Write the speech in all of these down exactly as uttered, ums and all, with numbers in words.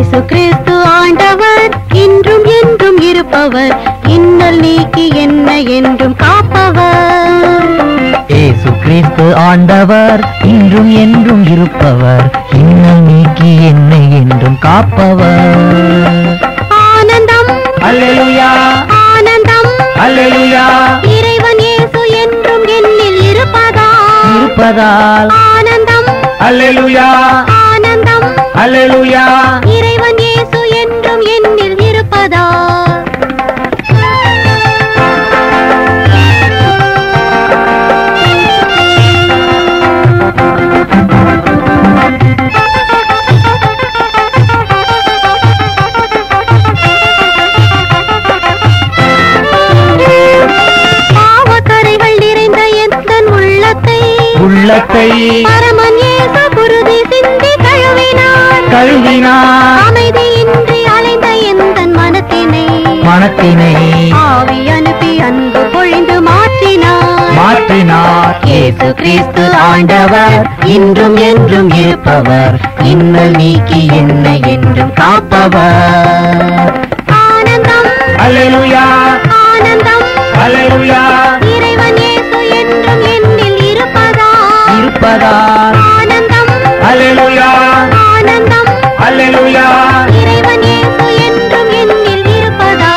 இயேசு கிறிஸ்து ஆண்டவர், இன்றும் என்றும் இருப்பவர், இன்னல் நீக்கி என்ன என்றும் காப்பவர். இயேசு கிறிஸ்து ஆண்டவர், இன்றும் என்றும் இருப்பவர், இன்னல் நீக்கி என்னை என்றும் காப்பவர். ஆனந்தம் அல்லேலூயா, ஆனந்தம் அல்லேலூயா, இறைவன் இயேசு என்றும் என்னில் இருப்பதால் இருப்பதால் ஆனந்தம், அல்லேலூயா, ஆனந்தம் அல்லேலூயா, இறைவன் இயேசு என்றும் என்னில் இருப்பதால். உள்ளத்தை பரமன் இயேசு குருதி சிந்தி கழுவினார், கழுவினார். அமைதியின்றி அலைந்த எந்தன் மனத்தினை மனத்தினை ஆவி அனுப்பி அன்பு பொழிந்து மாற்றினார், மாற்றினார். இயேசு கிறிஸ்து ஆண்டவர், இன்றும் என்றும் இருப்பவர், இன்னல் நீக்கி என்னை என்றும் காப்பவர். ஆனந்தம், அல்லேலூயா, ஆனந்தம் அல்லேலூயா, இறைவன் இயேசு என்றும் என்னில் இருப்பதால் இருப்பதால் ஆனந்தம், அல்லேலூயா, ஆனந்தம் அல்லேலூயா, இறைவன் இயேசு என்றும் என்னில் இருப்பதால்.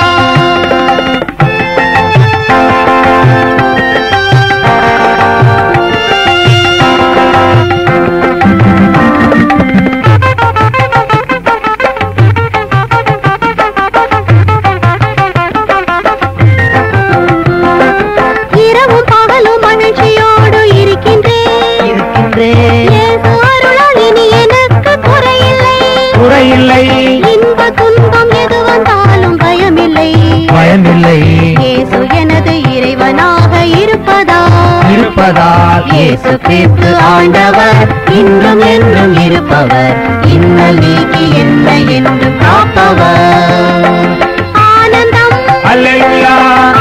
இரவும் பகலும் மகிழ்ச்சியோடு இருக்கின்றேன், இருக்கின்றேன். இயேசு அருளால் இனி எனக்கு குறையில்லை, குறையில்லை, இன்ப துன்பம் எது வந்தாலும் பயமில்லை, பயமில்லை, இயேசு எனது இறைவனாக இருப்பதால். இருப்பதால். இயேசு கிறிஸ்து ஆண்டவர், இன்றும் என்றும் இருப்பவர், இன்னல் நீக்கி என்னை என்றும் காப்பவர். ஆனந்தம், அல்லேலூயா,